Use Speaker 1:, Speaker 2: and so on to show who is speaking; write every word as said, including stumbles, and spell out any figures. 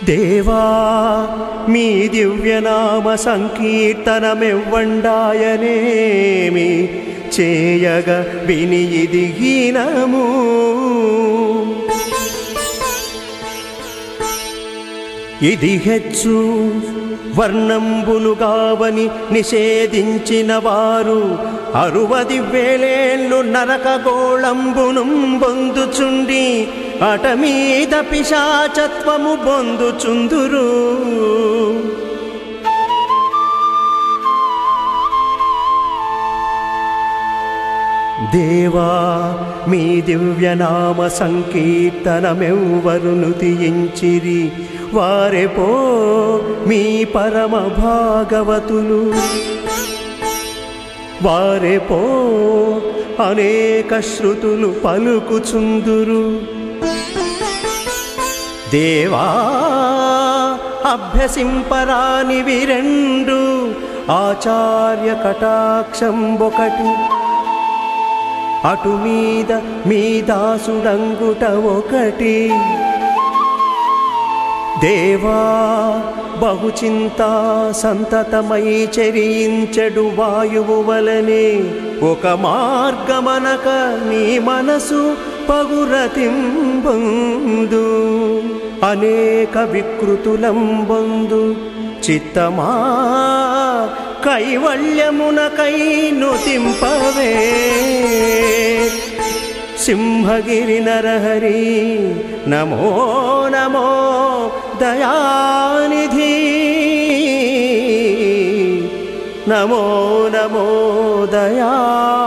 Speaker 1: దేవా మీ దివ్యనామ సంకీర్తనమెవ్వండాయనేమి చేయగ విని ఇది హీనము. ఇది హెచ్చు వర్ణంబులుగావని నిషేధించిన వారు అరువది వేలేళ్ళు నరక గోళంబును బొందుచుండి అటమీద పిశాచత్వము బొందుచుందురు. దేవా మీ దివ్యనామ సంకీర్తనమెవ్వరును తీయించిరి వారెపో మీ పరమ భాగవతులు. వారెపో అనేక శృతులు పలుకుచుందురు. దేవా అభ్యసింపరానివి రెండు ఆచార్య కటాక్షంబొకటి అటు మీద మీ దాసుడంగుట ఒకటి. దేవా బహుచింతా సంతతమై చరించెడు వాయువు వలనే ఒక మార్గమనక నీ మనసు పగురతింబొందు అనేక వికృతులంబొందు చిత్తమా కైవల్యమునకై నుతింపవే. సింహగిరి నరహరి నమో నమో దయానిధి నమో నమో దయా